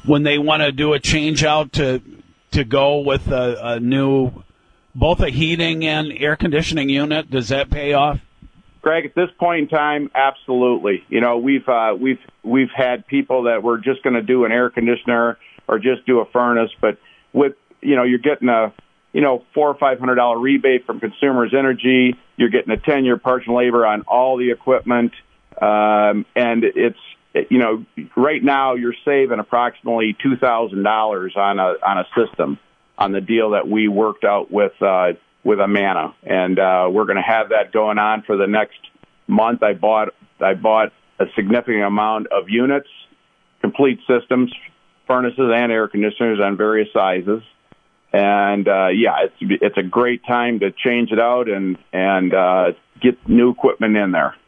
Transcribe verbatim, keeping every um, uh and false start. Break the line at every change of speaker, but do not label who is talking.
when they want to do a change out to to go with a, a new, both a heating and air conditioning unit? Does that pay off?
Greg, at this point in time, absolutely. You know, we've uh, we've we've had people that were just going to do an air conditioner or just do a furnace, but with, you know, you're getting a, you know, four or five hundred dollar rebate from Consumers Energy. You're getting a ten year parts and labor on all the equipment, um, and it's, you know, right now you're saving approximately two thousand dollars on a on a system on the deal that we worked out with. Uh, with Amana, and uh, we're going to have that going on for the next month. I bought I bought a significant amount of units, complete systems, furnaces and air conditioners on various sizes, and uh, yeah, it's it's a great time to change it out and and uh, get new equipment in there.